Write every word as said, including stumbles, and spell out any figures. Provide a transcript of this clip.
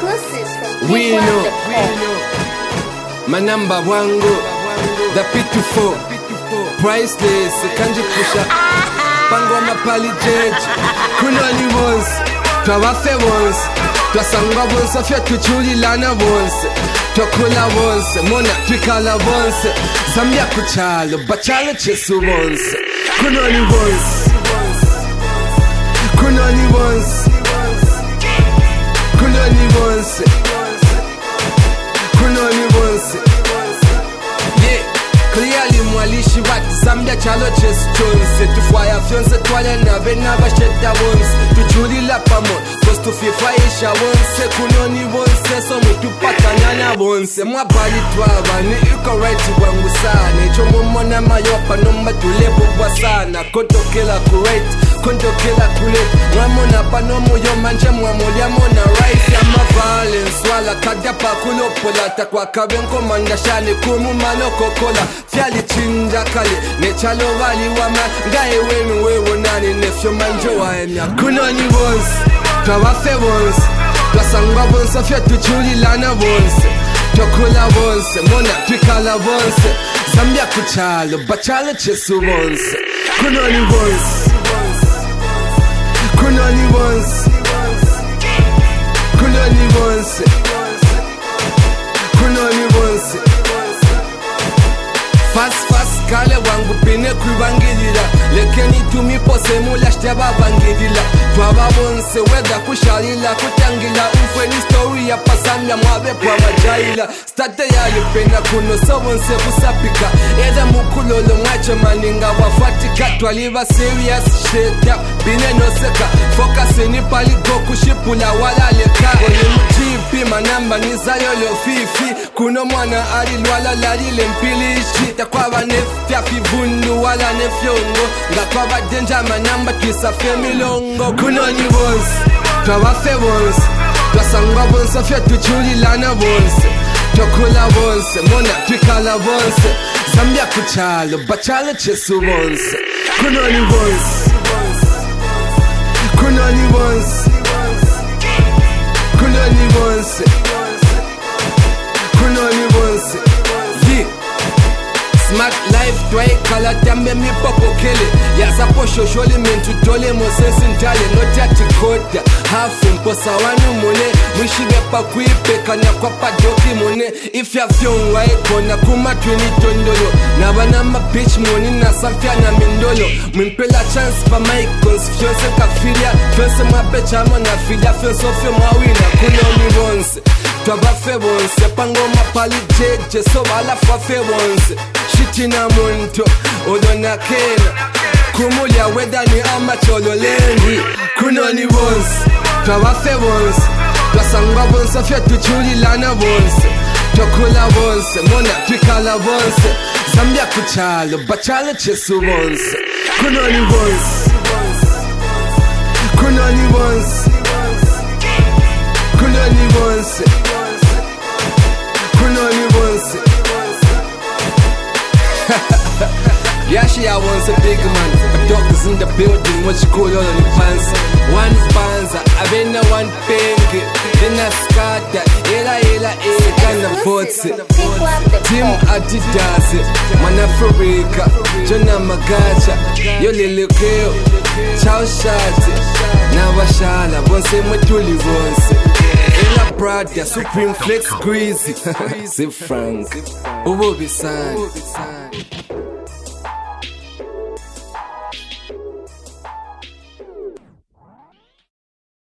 exclusive from We Big know, One we know. My number one go, the pitiful, priceless, kanji pusha, pango mapali jeji, kunani once, twabafe once, twasanga once, afya tuchuli lana once, twakula once, mona twikala once, zambia kuchalo, bachalo chesu once, kunani once, kunani once, kunani once, kunani once. Yeah, clearly mwalishi wati zambia chalo chesu chonse, tufwaya fyonse twale nabe nabasheta once, tuchuli la pamo, cause tufifaisha once, kunoni once, so mutupatanyana once, mwabali twaba ni iko right wangu sana, chomo mona mayopa nomba tulepo kwa sana, konto kila kurate, konto kila kulate, mwamona panomo yo manje mwamolia mona right, yama violence, wala kadapa kulopola, takwa kabenko mandashani kumu mano kokola, fyali chinja kali, nechalo wali wama, ngae wenu wewo nani, nefyo manjo wa emya, kunoni once, twabafe once, twasanga once, afya tuchuli lana once, twakula once, mona twikala once, zambia kuchalo, bachalo chesu once, kunoni once, kunoni once, kunoni once, kunoni once. Fast fast kale wangu pine kuibangilila, lekeni tumipose mulashte babangilila, twaba bonse weda kushalila, kutangila umfwe ni story ya pasambia mwabe kwa majaila, state ya lipena kuno so bonse kusapika, eda mukulolo mwache maninga wafatika, twaliva serious shit ya bine no seka, focus ni pali go kushipula wala leka, kwenye mchipi manamba nizayo lo fifi, kuno mwana alilwala lalile mpilishi, kwaba nefya fivundu wala nefyongo, nga kwaba denja manamba twisa femilongo, kunoni once, twabafe once, twasanga once, afya tuchuli lana once, twakula once, mona twikala once, zambia kuchalo, bachalo chesu once, kunoni once, kunoni once, kunoni once, kunoni once, yeah. Smart life twai kala tambe mi popo kele, ya sapo shosholi mentu tole mo sensi ntale, noti ati kota hafu mposa wanu mone, mwishibe pa kuipe kanya kwa padoki mone, ifya vyon wae kona kuma twini tondolo, na banama bitch moni na samfya na mindolo, mwimpela chance pa maikons, fyonse kafilia, fyonse mwapecha mo na filia, fyonse ofyo mwawina, kunoni once, twabafe once, pango mapali jeje, so wala fafe once, shitina muntu, odona kena, kumulia weda ni ama cholo lengi, kunoni once, twabafe once, twasanga once, afya tuchuli lana once, twakula once, mona twikala once, zambia kuchalo, bachalo chesu once, kunoni once, kunoni once, kunoni once, kunoni once. Yashi, I was a big man. A doctor's in the building, what you call all of the pants. One panza, I've been a one pink. Then I scatter, ela ela ela, kind of votes. Team Adidas, Manafrica, Jona Magacha, yo little girl, Chow Shati, Navashala, Bonse Matuli Bonse. Ela Prada, Supreme Flex Greasy, Zip Frank, Ubo Bisan.